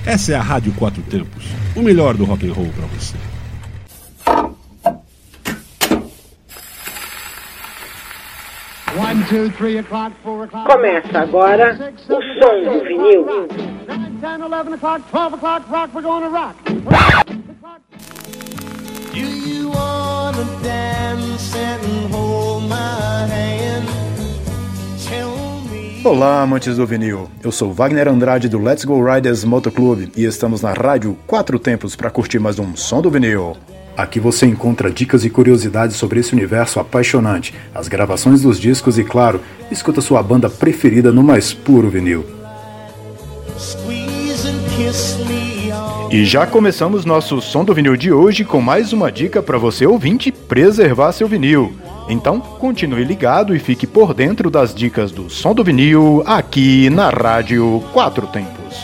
Essa é a Rádio Quatro Tempos, o melhor do rock and roll para você. Começa agora o som do vinil. Olá, amantes do vinil. Eu sou Wagner Andrade do Let's Go Riders Motoclube e estamos na Rádio Quatro Tempos para curtir mais um som do vinil. Aqui você encontra dicas e curiosidades sobre esse universo apaixonante, as gravações dos discos e, claro, escuta sua banda preferida no mais puro vinil. E já começamos nosso som do vinil de hoje com mais uma dica para você ouvinte preservar seu vinil. Então, continue ligado e fique por dentro das dicas do som do vinil aqui na Rádio Quatro Tempos.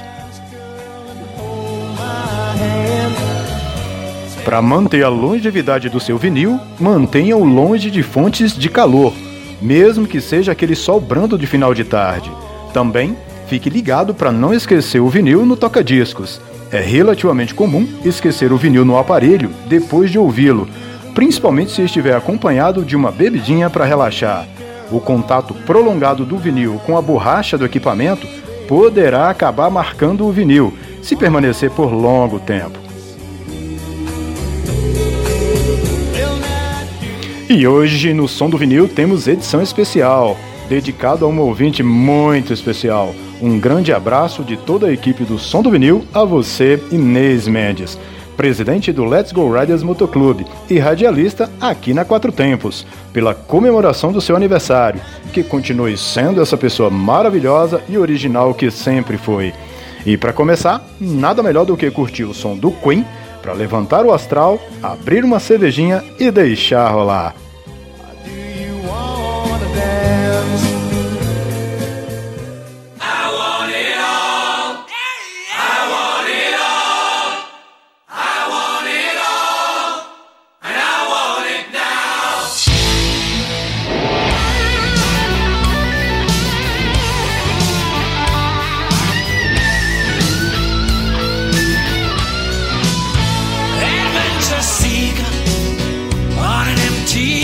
Para manter a longevidade do seu vinil, mantenha-o longe de fontes de calor, mesmo que seja aquele sol brando de final de tarde. Também, fique ligado para não esquecer o vinil no toca-discos. É relativamente comum esquecer o vinil no aparelho depois de ouvi-lo, principalmente se estiver acompanhado de uma bebidinha para relaxar. O contato prolongado do vinil com a borracha do equipamento poderá acabar marcando o vinil, se permanecer por longo tempo. E hoje, no Som do Vinil, temos edição especial, dedicado a um ouvinte muito especial. Um grande abraço de toda a equipe do Som do Vinil a você, Inês Mendes, presidente do Let's Go Riders Motoclube e radialista aqui na Quatro Tempos, pela comemoração do seu aniversário. Que continue sendo essa pessoa maravilhosa e original que sempre foi. E para começar, nada melhor do que curtir o som do Queen, para levantar o astral, abrir uma cervejinha e deixar rolar. Adventure seeker on an empty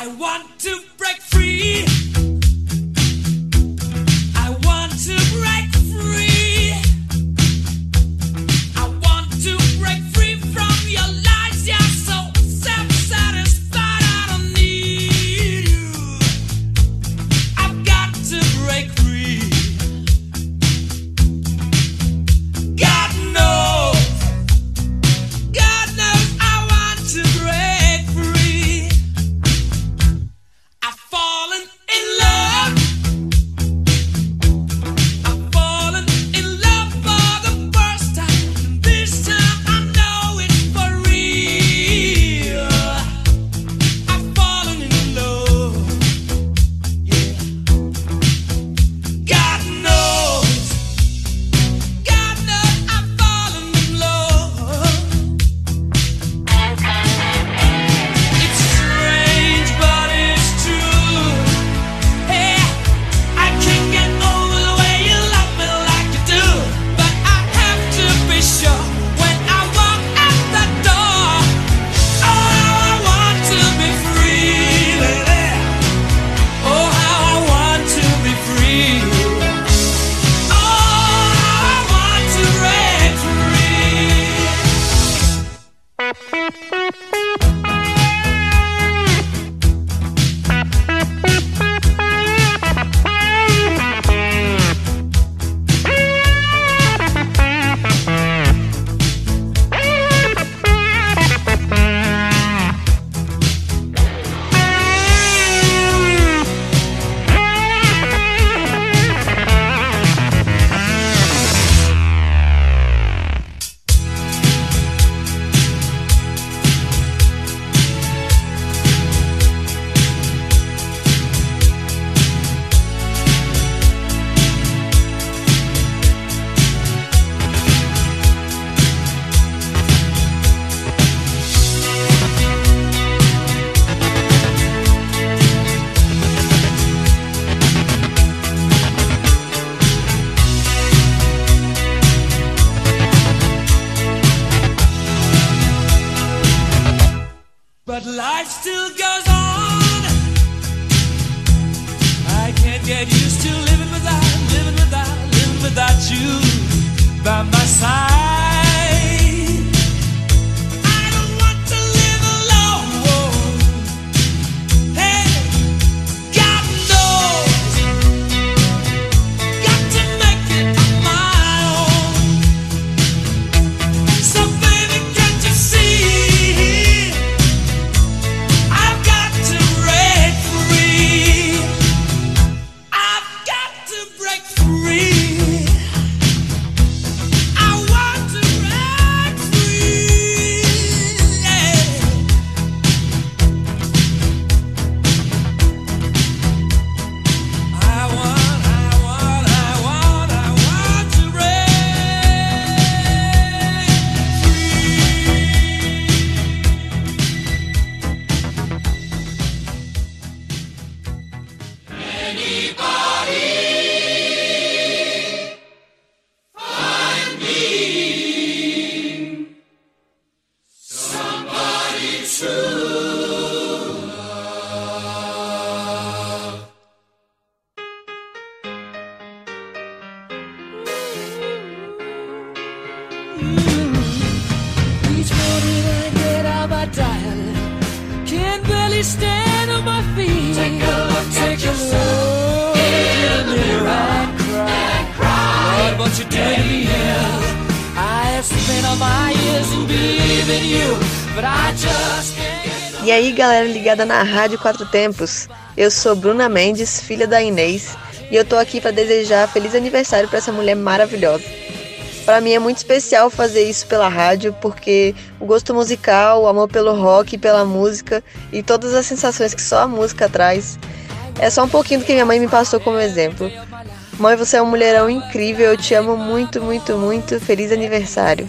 E aí, galera ligada na Rádio Quatro Tempos, eu sou Bruna Mendes, filha da Inês, e eu tô aqui para desejar feliz aniversário para essa mulher maravilhosa. Para mim é muito especial fazer isso pela rádio, porque o gosto musical, o amor pelo rock, pela música e todas as sensações que só a música traz, é só um pouquinho do que minha mãe me passou como exemplo. Mãe, você é um mulherão incrível, eu te amo muito, muito, muito, feliz aniversário.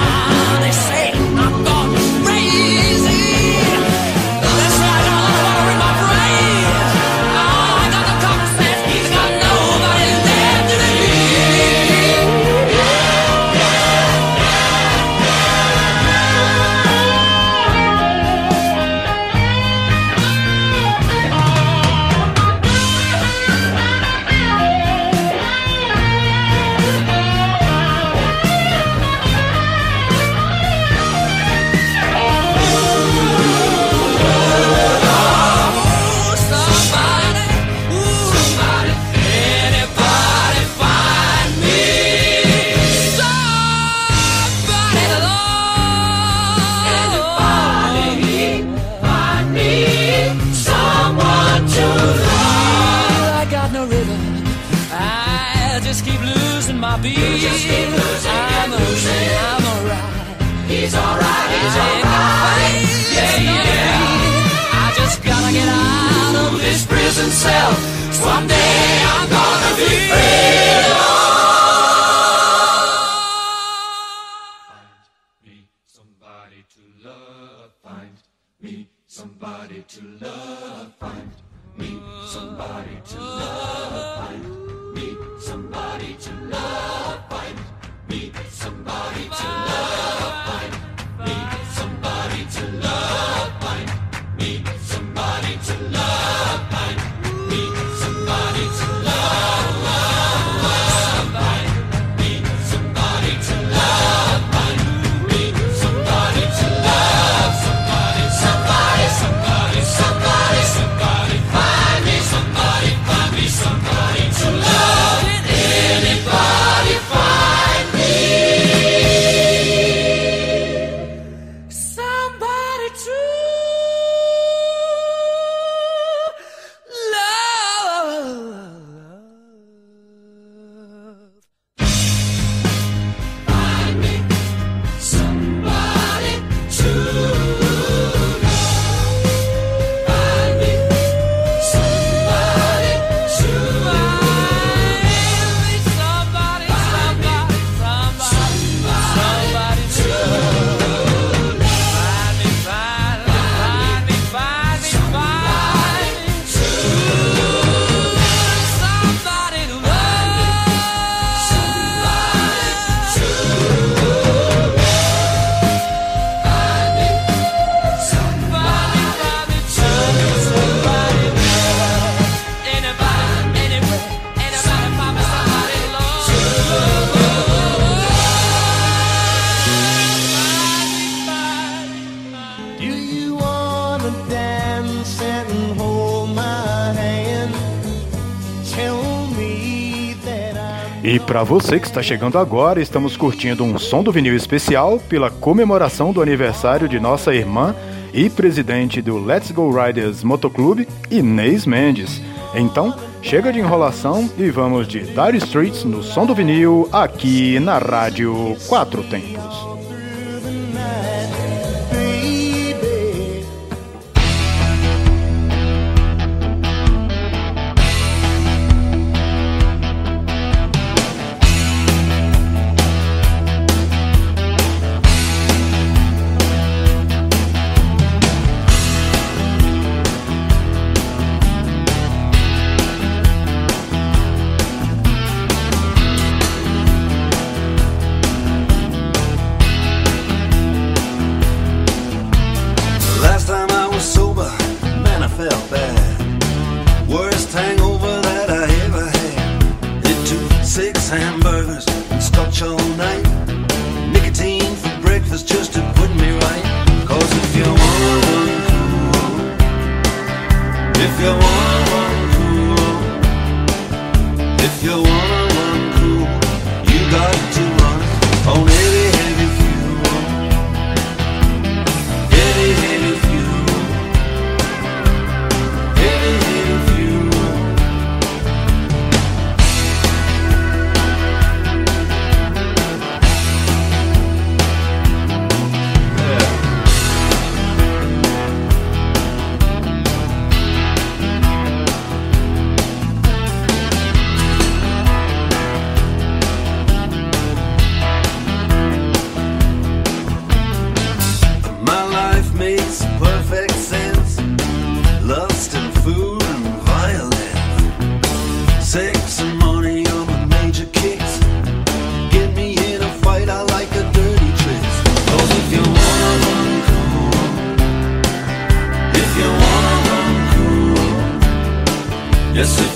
E para você que está chegando agora, estamos curtindo um som do vinil especial pela comemoração do aniversário de nossa irmã e presidente do Let's Go Riders Motoclube, Inês Mendes. Então, chega de enrolação e vamos de Dire Straits no som do vinil aqui na Rádio Quatro Tempos.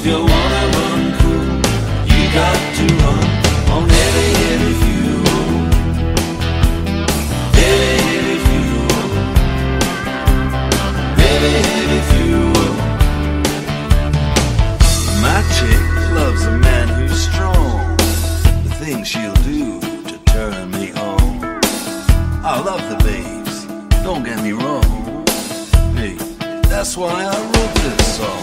If you wanna run cool, you got to run on heavy, heavy fuel. Heavy, heavy fuel. Heavy, heavy fuel. My chick loves a man who's strong. The things she'll do to turn me on. I love the babes, don't get me wrong. Hey, that's why I wrote this song.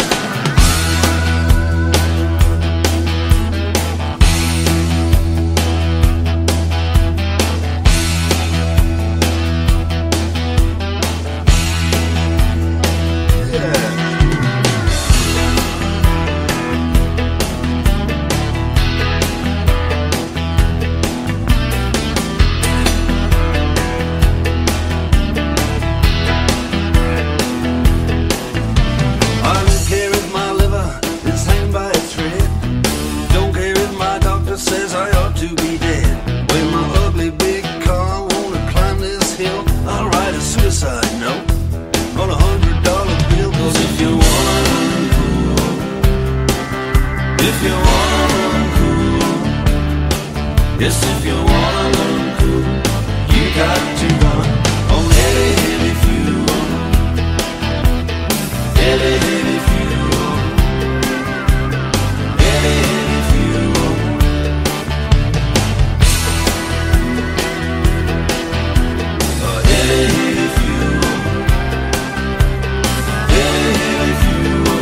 Says I ought to be dead. With my ugly big car, wanna climb this hill. I'll write a suicide note on $100 bill. Cause if you wanna run cool, if you wanna run cool, yes, if you wanna run cool, you got to run on heavy, heavy fuel. Heavy, heavy fuel. Heavy, heavy fuel. Heavy, heavy fuel. Heavy, heavy fuel.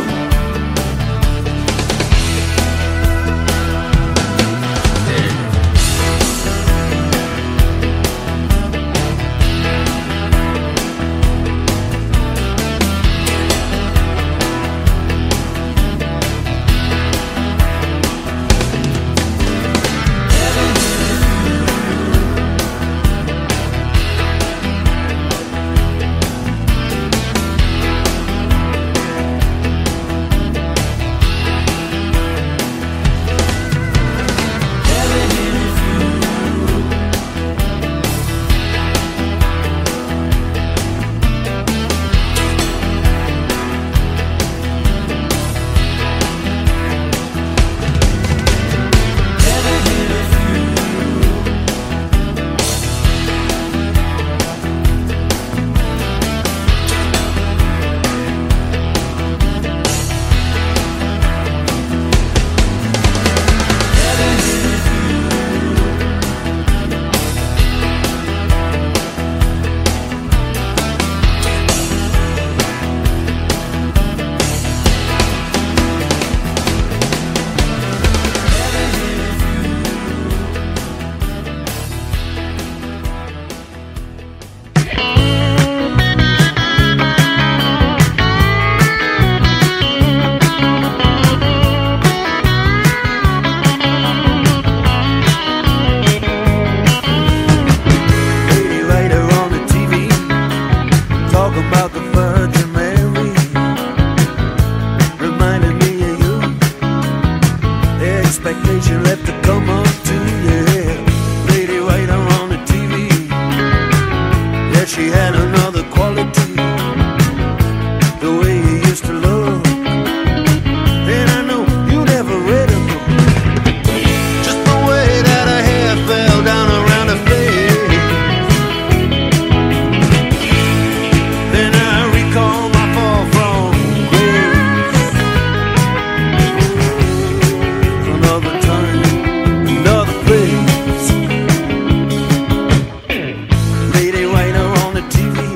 TV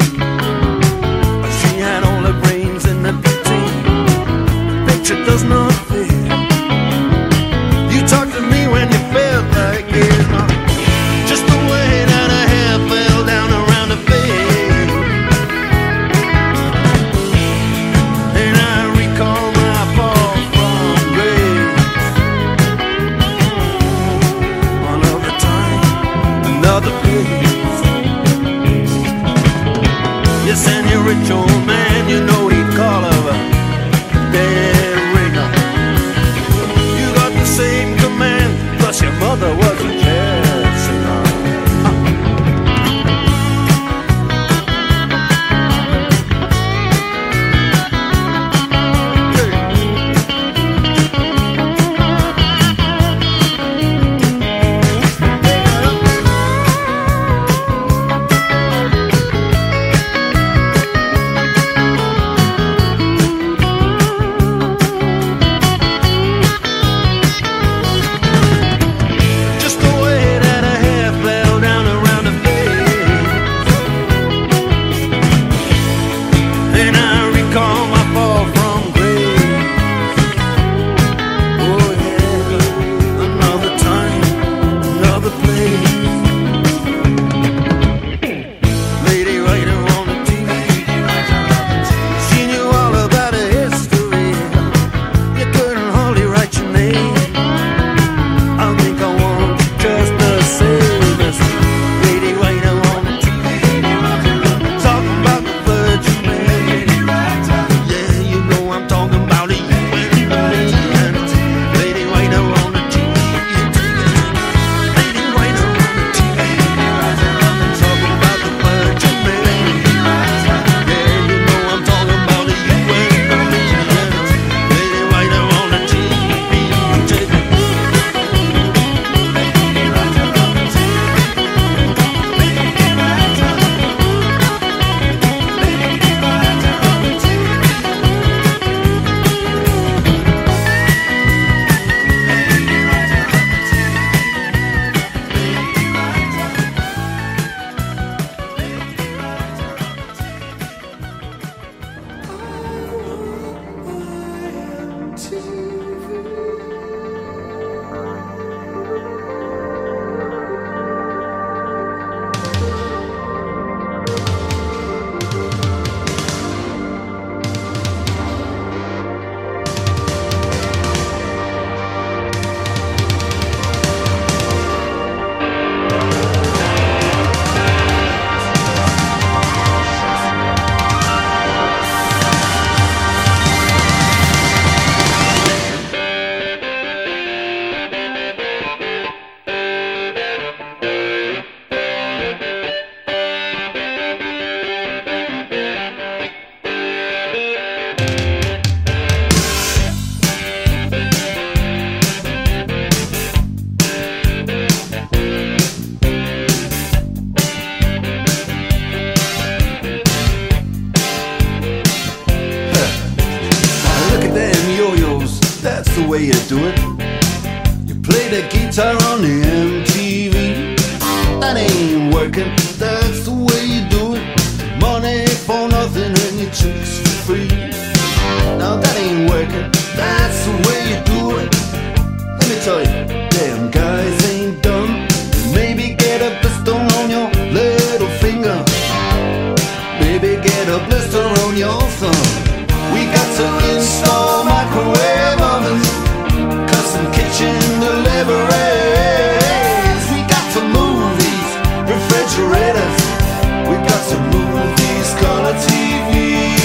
you do it. You play the guitar on the MTV. That ain't working, that's the way you do it. Money for nothing and your chicks for free. Now that ain't working, that's the way you do it. Let me tell you, damn guys ain't dumb. Maybe get a blister on your little finger. Maybe get a blister on your thumb. We got to install microwave ovens, custom kitchen deliveries. We got to move these refrigerators. We got to move these color TVs.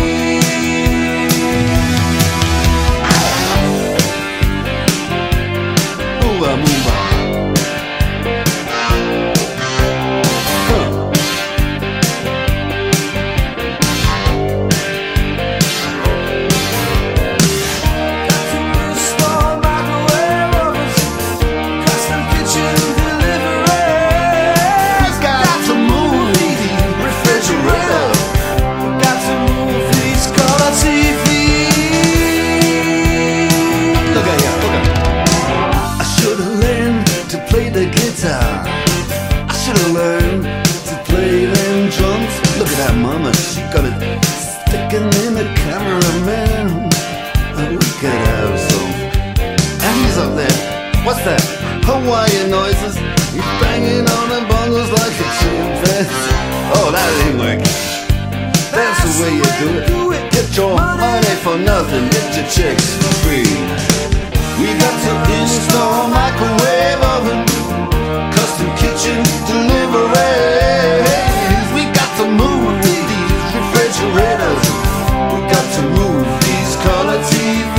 Move on, move on. Mama, she got it sticking in the cameraman. We could have some. And he's up there. What's that? Hawaiian noises. He's banging on the bongos like a chimpanzee. Oh, that ain't working. That's the way you do it. Get your money for nothing. Get your chicks for free. We got to install microwave oven, custom kitchen deliveries. We got to move these refrigerators. We got to move these color TVs.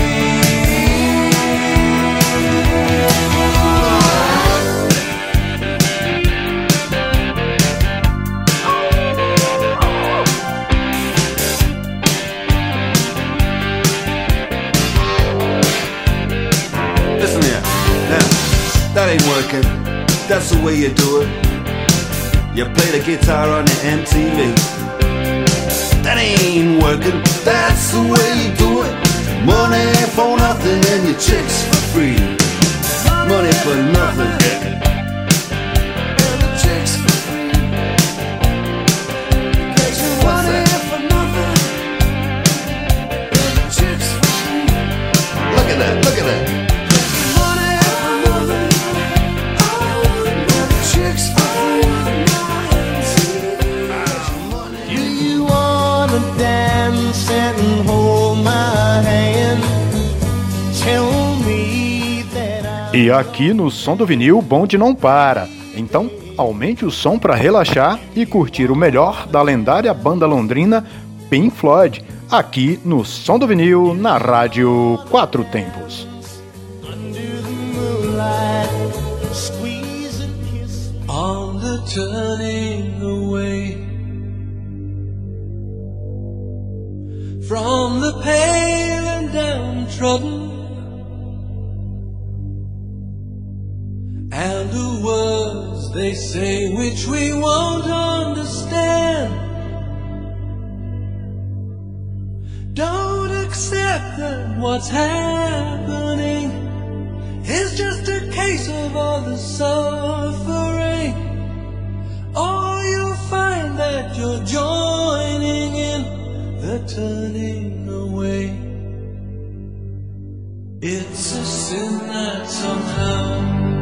Listen here, now, that ain't working. That's the way you do it. You play the guitar on the MTV. That ain't working, that's the way you do it. Money for nothing and your chicks for free. Money for nothing and the chicks for free. What's that? For nothing and the chicks for free. Look at that, look at that. Money for nothing and the chicks for free. Do you wanna dance and hold my hand? Tell me that I... E aqui no Som do Vinil, o bonde não para. Então, aumente o som para relaxar e curtir o melhor da lendária banda londrina Pink Floyd, aqui no Som do Vinil, na Rádio Quatro Tempos. On the turning away from the pale and downtrodden, and the words they say which we won't understand. Don't accept that what's happening is just a case of all the suffering, or you'll find that you're joining in the turning away. It's a sin that somehow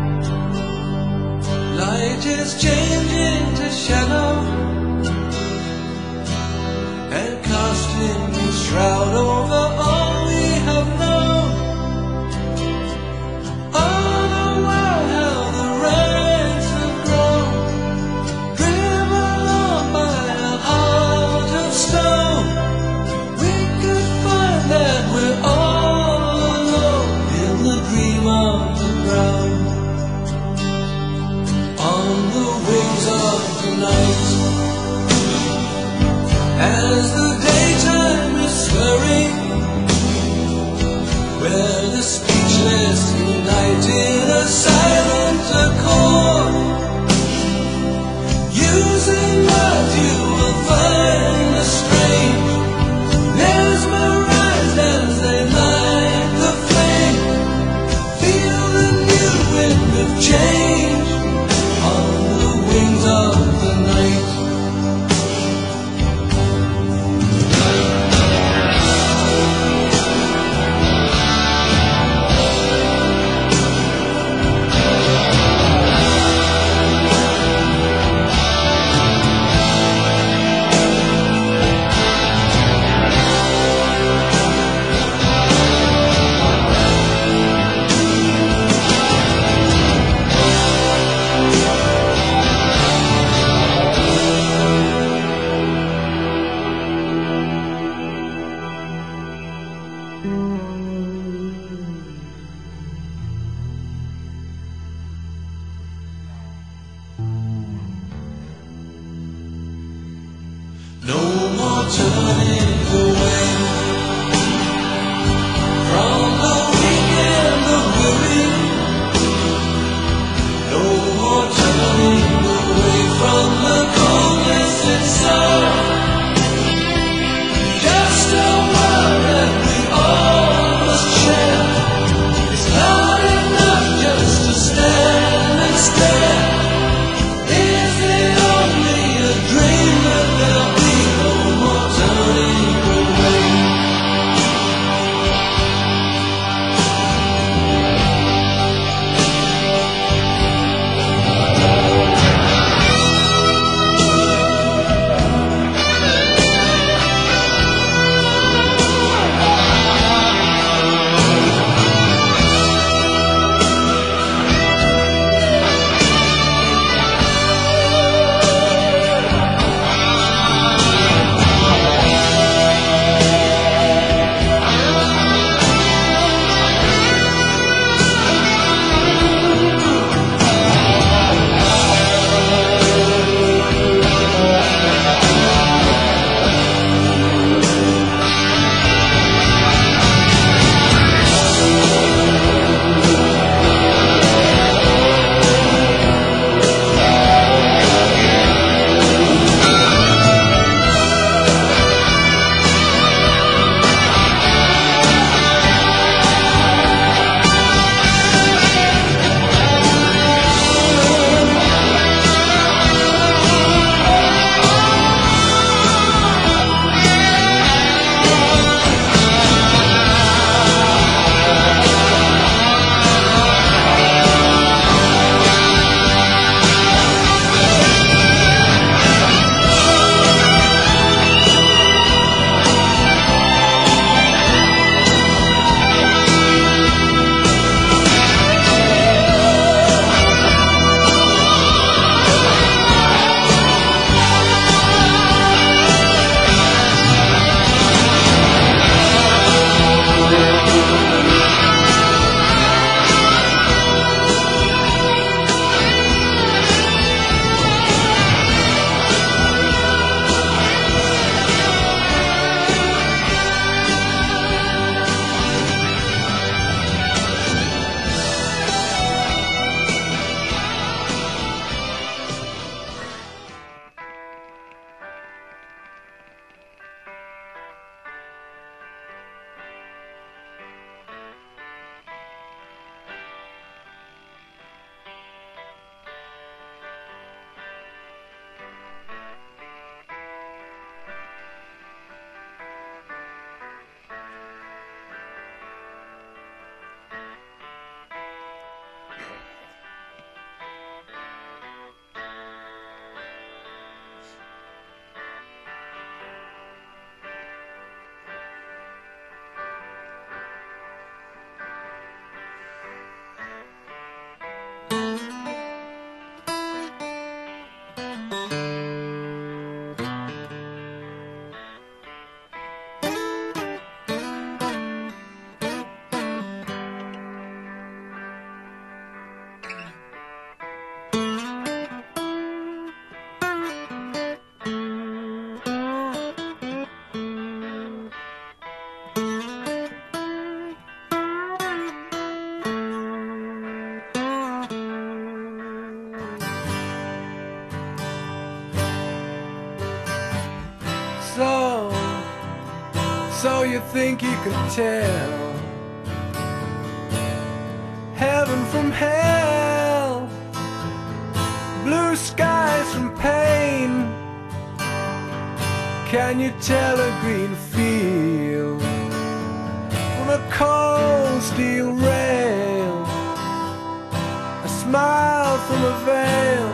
light is changing to shadow and casting a shroud over all we have known. Oh, the world, how the ranks have grown, driven on by a heart of stone. We could find that we're all alone in the dream of the ground. On the way So you think you could tell heaven from hell, blue skies from pain? Can you tell a green field from a cold steel rail, a smile from a veil?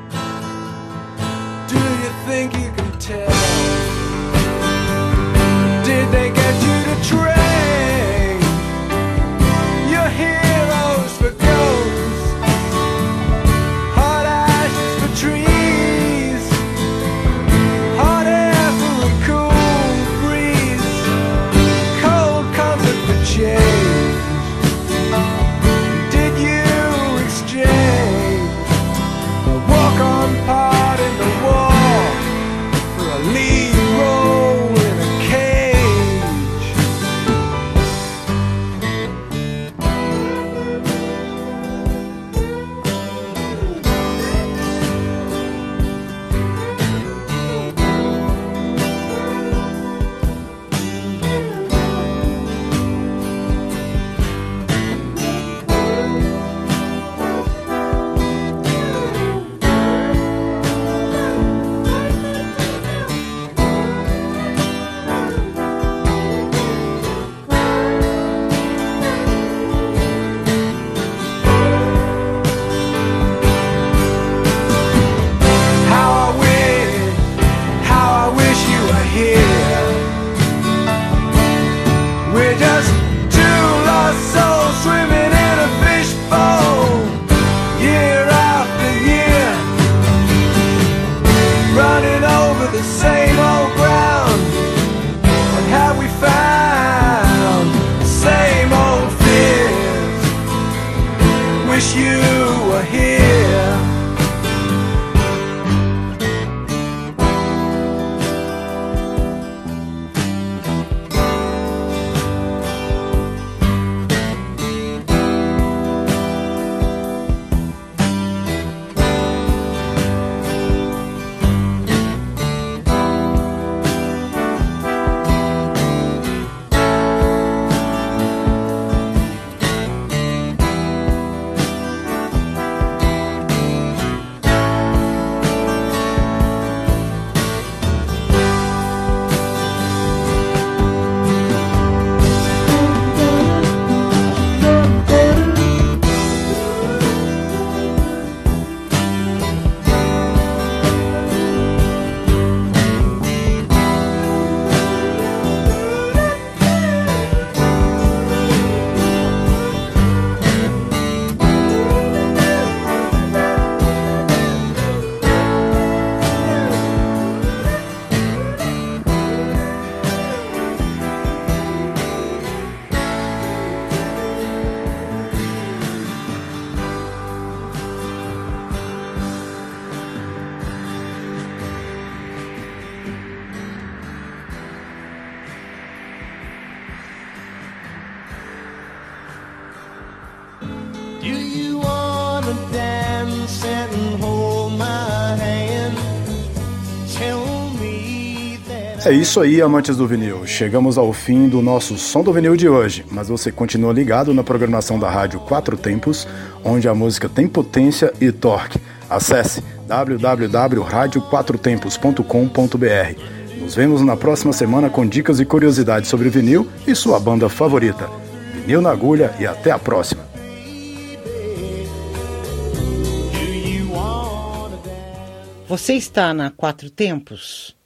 Do you think you can tell? Did they get you to train your heroes for ghosts, hot ashes for trees, hot air for a cool breeze, cold comfort for change? Did you exchange a walk-on part in the war for a lead role in a cage? How I wish you were here. We're just two lost souls swimming in a fishbowl, year after year, running over the same old ground. What have we found? The same old fears. Wish you were here. Do you wanna dance and hold my hand? Tell me that É isso aí, amantes do vinil. Chegamos ao fim do nosso Som do Vinil de hoje, mas você continua ligado na programação da Rádio Quatro Tempos, onde a música tem potência e torque. Acesse www.radioquatrotempos.com.br. Nos vemos na próxima semana com dicas e curiosidades sobre vinil e sua banda favorita. Vinil na agulha e até a próxima. Você está na Quatro Tempos?